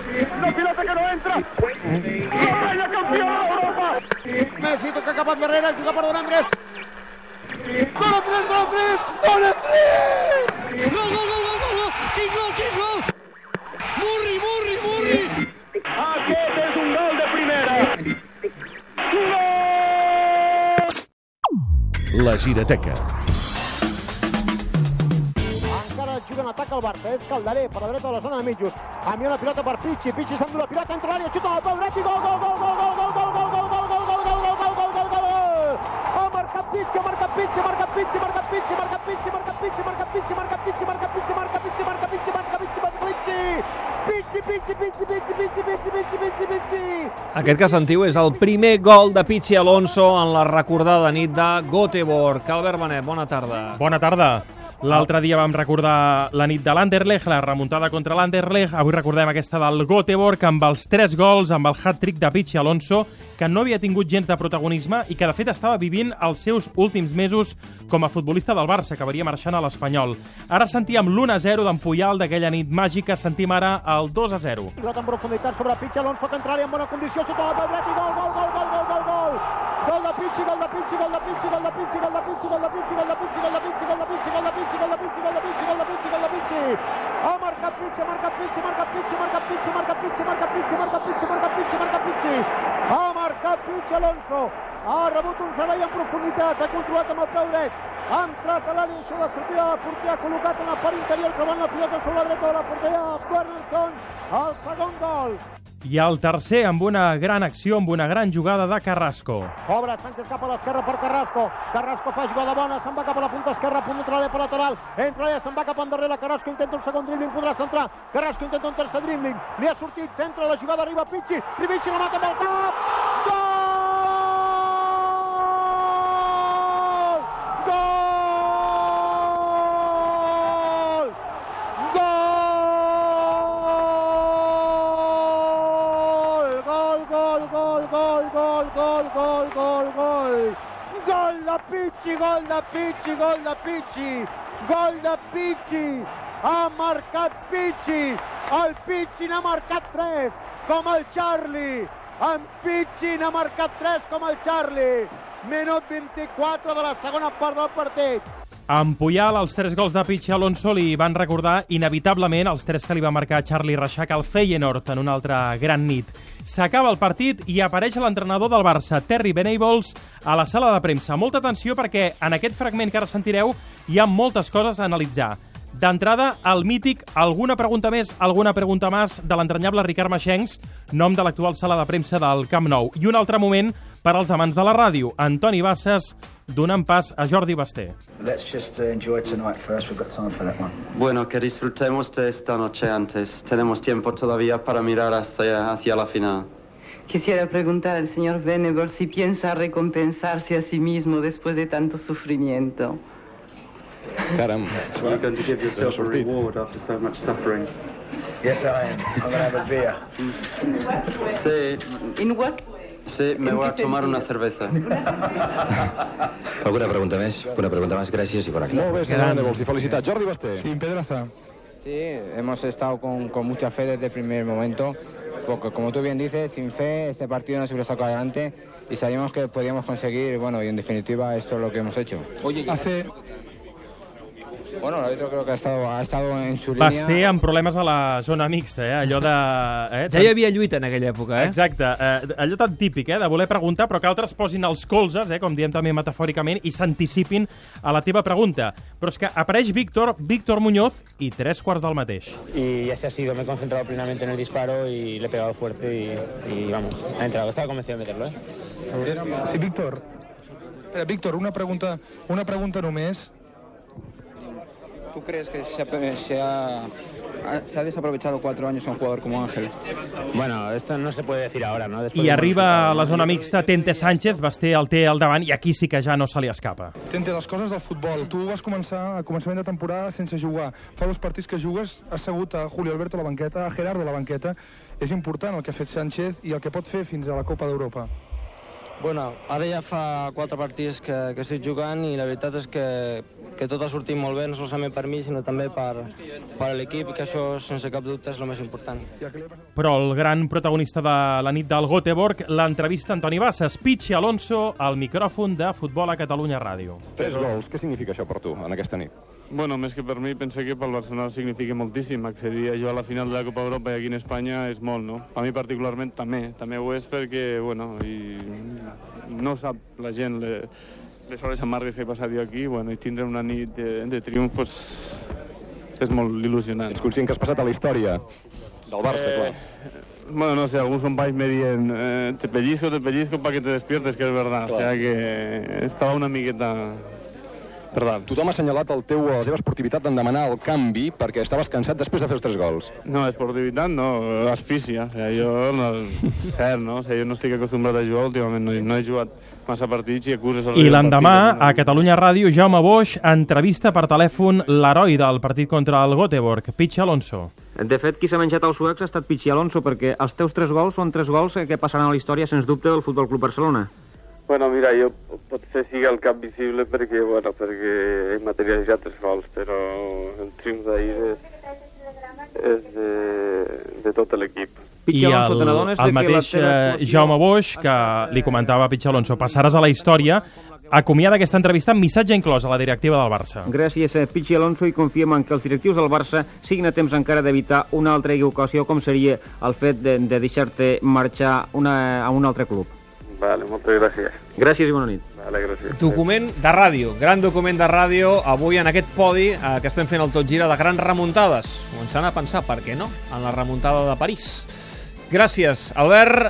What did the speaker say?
La pilota que no entra. Vaya campió d'Europa. Messi toca cap endarrere, juga per Don Andrés. Gol a 3, gol a 3, gol a 3! Gol, gol, gol, gol, gol, quin gol, quin gol! Murri! Aquest és un gol de primera. La Giroteca. Encara juga en atac al Barça, és Calderé per la dreta de la zona de mitjos. Envia una pilota per Pichi, Pichi s'endú la pilota entre l'àrea, xuta al peu dret i gol, gol, gol, gol, gol, gol, gol, gol, gol, gol, gol, gol, gol, gol, gol, gol, gol, gol! Ha marcat Pichi, ha marcat Pichi, marca Pichi, marca Pichi, marca Pichi, marca Pichi, marca Pichi, marca Pichi, marca Pichi, marca Pichi, marca Pichi, marca Pichi, marca Pichi! Pichi! Aquest que sentiu és el primer gol de Pichi Alonso en la recordada nit de Göteborg. Albert Benet, bona tarda. Bona tarda. L'altre dia vam recordar la nit de l'Anderlecht, la remuntada contra l'Anderlecht. Avui recordem aquesta del Göteborg amb els 3 gols, amb el hat-trick de Pichi Alonso, que no havia tingut gens de protagonisme i que de fet estava vivint els seus últims mesos com a futbolista del Barça, que acabaria marxant a l'Espanyol. Ara sentíem l'1-0 d'en Puyal d'aquella nit màgica, sentim ara el 2-0. Pilota en profunditat sobre Pichi Alonso, que entraria en bona condició, xuta al peu dret i gol, gol, gol, gol, gol, gol, gol! Gol de Pichi, gol de Pichi, gol de Pichi, gol de Pichi, gol de Pichi, gol de Pichi, gol de Pichi, gol de Pichi, gol de Pichi, gol de Pichi, gol de Pichi, gol de Pichi, gol de Pichi, gol de Pichi! Ha marcat Pichi, marca Pichi, marca Pichi, marca Pichi, marca Pichi, marca Pichi, marca Pichi, marca Pichi, marca Pichi! Ha marcat Pichi Alonso! Ha rebut un servei en profunditat, ha controlat amb el peu dret, ha entrat a l'àrea, això de sortida de porter, ha col·locat en la part interior, clavant la pilota sobre la dreta de la porteria, Wernersson, el segon gol! I el tercer amb una gran acció, amb una gran jugada de Carrasco. Obre Sánchez cap a l'esquerra per Carrasco. Carrasco fa jugada bona, se'n va cap a la punta esquerra, punt de l'àrea per lateral. Entra allà, se'n va cap endarrere. Carrasco intenta un segon dribbling, podrà centrar. Carrasco intenta un tercer dribbling. Li ha sortit, centra, la jugada arriba Pichi. Pichi la mata amb el cap. Gol! Gol de Pichi, gol de Pichi, gol de Pichi, gol de Pichi, ha marcat Pichi, el Pichi n'ha marcat 3, com el Charlie, en Pichi n'ha marcat 3 com el Charlie, minut 24 de la segona part del partit. En Puyal, els 3 gols de Pichi Alonso li van recordar inevitablement els 3 que li va marcar Charlie Reixac al Feyenoord en una altra gran nit. S'acaba el partit i apareix l'entrenador del Barça, Terry Venables, a la sala de premsa. Molta atenció perquè en aquest fragment que ara sentireu hi ha moltes coses a analitzar. D'entrada, el mític alguna pregunta més de l'entranyable Ricard Maxencs, nom de l'actual sala de premsa del Camp Nou. I un altre moment per als amants de la ràdio, Antoni Bassas, donant pas a Jordi Basté. Let's just enjoy tonight first. We've got time for that one. Bueno, que disfrutemos de esta noche antes. Tenemos tiempo todavía para mirar hacia la final. Quisiera preguntar al señor Venables si piensa recompensarse a sí mismo después de tanto sufrimiento. Caram, you're going to give yourself a reward after so much suffering. Yes, I am. I'm going to have a beer. Sí. In what? Sí, me voy a tomar una cerveza. ¿Alguna pregunta más? Una pregunta más, gracias y por aquí. Molt bé, senyor Venables, i felicitats. Jordi Basté. Sin Pedraza. Sí, hemos estado con mucha fe desde el primer momento, porque como tú bien dices, sin fe este partido no se hubiera sacado adelante y sabíamos que podíamos conseguir, bueno, y en definitiva esto es lo que hemos hecho. Oye, Bueno, l'àrbitre creo que ha estado en su línea. Basté amb problemes a la zona mixta, allò de... Ja hi havia lluita en aquella època, Exacte, allò tan típic, de voler preguntar, però que altres posin els colzes, com diem també metafòricament, i s'anticipin a la teva pregunta. Però és que apareix Víctor Muñoz, i 3 del mateix. Y así ha sido, me he concentrado plenamente en el disparo y le he pegado fuerte y vamos, ha entrado, estaba convencido de meterlo, Sí, Víctor. Víctor, una pregunta només. ¿Tú crees que se ha desaprovechado 4 años a un jugador como Ángel? Bueno, esto no se puede decir ahora, ¿no? I arriba a la zona mixta Tente Sánchez, Basté el té al davant i aquí sí que ja no se li escapa. Tente, les coses del futbol. Tu vas començar a començament de temporada sense jugar. Fa 2 partits que jugues, has segut a Julio Alberto a la banqueta, a Gerardo a la banqueta. És important el que ha fet Sánchez i el que pot fer fins a la Copa d'Europa. Bueno, ara ja fa 4 partits que estic jugant i la veritat és que tot ha sortit molt bé, no solament per mi, sinó també per l'equip, que això, sense cap dubte, és el més important. Però el gran protagonista de la nit del Göteborg, l'entrevista a Antoni Bassas, Pichi Alonso, al micròfon de Futbol a Catalunya Ràdio. 3 gols, què significa això per tu, en aquesta nit? Bueno, més que per mi, penso que pel Barcelona significa moltíssim. Accedir a jugar a la final de la Copa Europa i aquí en Espanya és molt, no? Per mi particularment també ho és perquè, bueno, i no sap la gent les hores amargues que he passat jo aquí, bueno, i tindre una nit de triomf, pues, és molt il·lusionant. Ets conscient que has passat a la història del Barça, clar? Bueno, no sé, alguns companys me dient te pellizco para que te despiertes, que és verdad. O sea que estava una miqueta... Perdó. Tothom ha assenyalat la teva esportivitat en demanar el canvi perquè estaves cansat després de fer els 3 gols. No, esportivitat no, asfícia. O sigui, jo no, cert, no? O sigui, jo no estic acostumbrat a jugar últimament, no he jugat massa partits i acuses... I l'endemà, a Catalunya Ràdio, Jaume Boix entrevista per telèfon l'heroi del partit contra el Göteborg, Pichi Alonso. De fet, qui s'ha menjat els suecs ha estat Pichi Alonso, perquè els teus 3 gols són 3 gols que passaran a la història, sens dubte, del Futbol Club Barcelona. Bueno, mira, jo potser sigui el cap visible perquè he materialitzat 3 gols, però el triomf d'ahir és de tot l'equip. I el mateix Jaume Boix, que li comentava a Pichi Alonso, passaràs a la història, acomiada aquesta entrevista amb missatge inclòs a la directiva del Barça. Gràcies a Pichi Alonso i confiem en que els directius del Barça siguin a temps encara d'evitar una altra equivocació com seria el fet de deixar-te marxar a un altre club. Vale, moltes gràcies. Gràcies i bona nit. Vale, gràcies. Document de ràdio, gran document de ràdio, avui en aquest podi que estem fent el Tot Gira de grans remuntades. Començant a pensar, per què no?, en la remuntada de París. Gràcies, Albert.